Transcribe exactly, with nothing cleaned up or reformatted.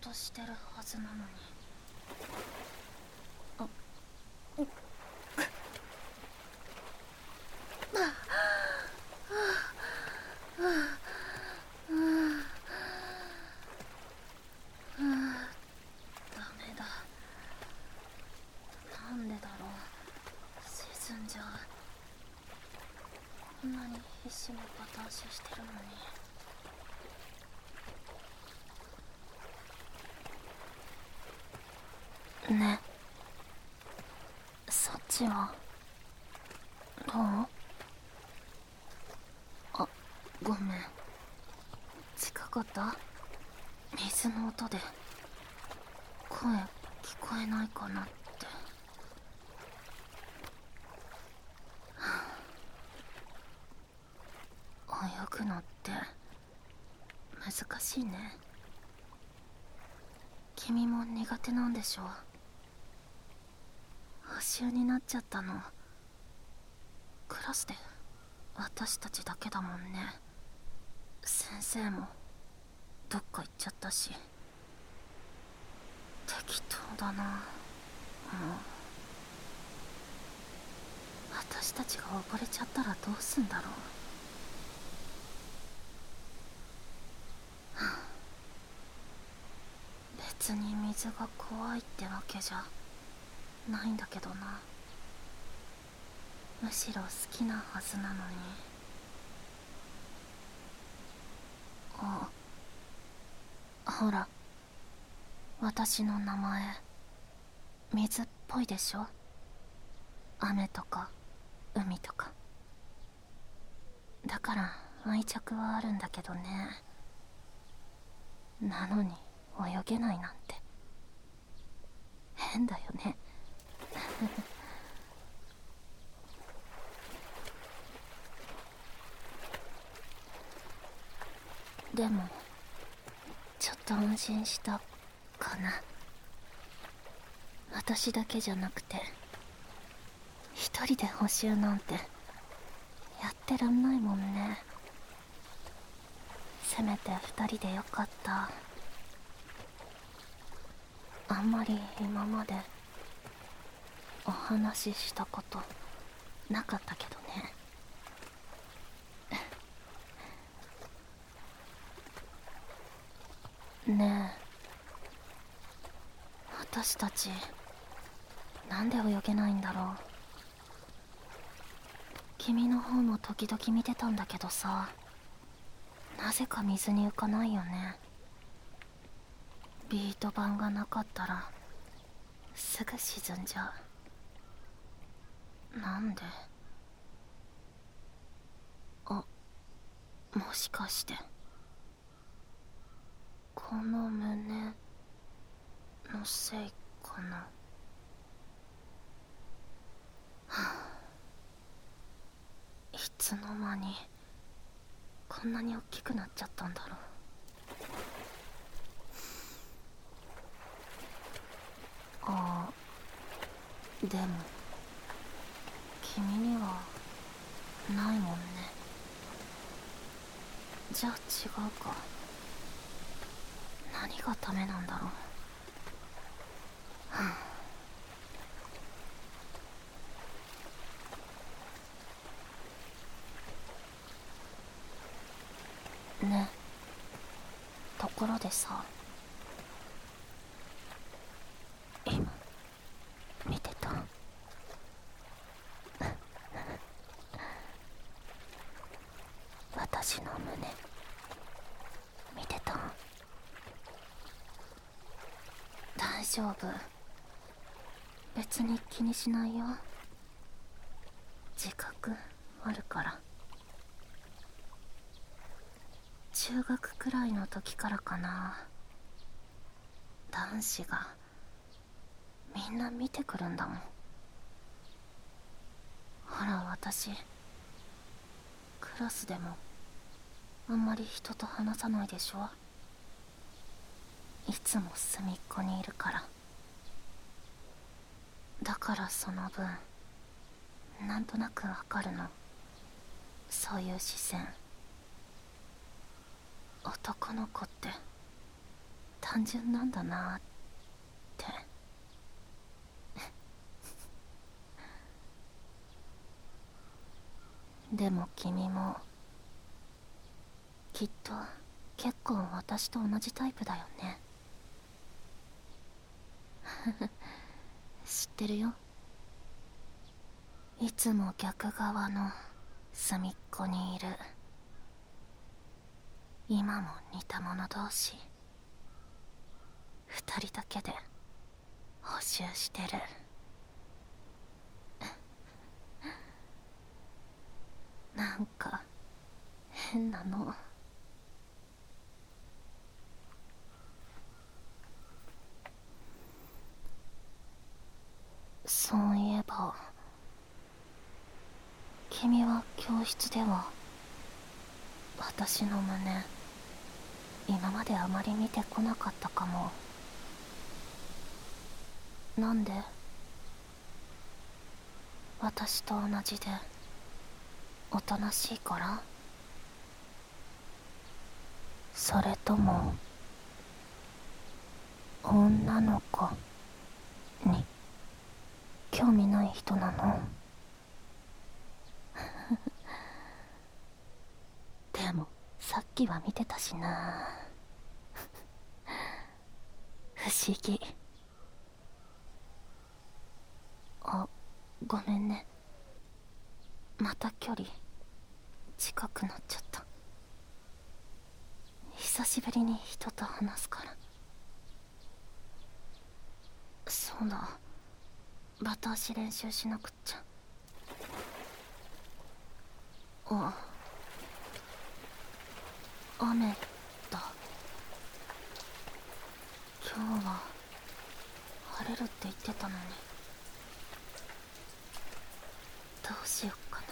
としてるはずなのに。あっダメだ。なんでだろう、沈んじゃう。こんなに必死にバタ足してるのに。ね、そっちはどう？あ、ごめん。近かった？水の音で声聞こえないかなって。泳ぐのって難しいね。君も苦手なんでしょ？補習になっちゃったのクラスで私たちだけだもんね。先生もどっか行っちゃったし。適当だな。もう私たちが溺れちゃったらどうすんだろう。別に水が怖いってわけじゃないんだけどな。むしろ好きなはずなのに。あ、ほら、私の名前水っぽいでしょ？雨とか海とか。だから愛着はあるんだけどね。なのに泳げないなんて変だよね。でもちょっと安心したかな。私だけじゃなくて一人で補習なんてやってらんないもんね。せめて二人でよかった。あんまり今までお話ししたことなかったけどね。ねえ、私たちなんで泳げないんだろう。君の方も時々見てたんだけどさ、なぜか水に浮かないよね。ビート板がなかったらすぐ沈んじゃう。なんで？あ、もしかしてこの胸のせいかな。はあ、いつの間にこんなに大きくなっちゃったんだろう。ああ、でも君にはないもんね。じゃあ違うか。何がダメなんだろう。はあ、ねえ、ところでさ、今見てた？私の胸見てた？大丈夫、別に気にしないよ。自覚あるから。中学くらいの時からかな、男子がみんな見てくるんだもん。ほら私クラスでもあんまり人と話さないでしょ。いつも隅っこにいるから。だからその分なんとなくわかるの、そういう視線。男の子って単純なんだなって。でも君もきっと結構私と同じタイプだよね。知ってるよ。いつも逆側の隅っこにいる。今も似た者同士二人だけで補習してる。なんか変なの。そういえば君は教室では私の胸今まであまり見てこなかったかも。なんで？私と同じでおとなしいから？それとも女の子に興味ない人なの？でもさっきは見てたしな。不思議。あ、ごめんね。また距離近くなっちゃった。久しぶりに人と話すから。そうだ、バタ足練習しなくっちゃ。あ、雨だ。今日は晴れるって言ってたのに。どうしよっかな。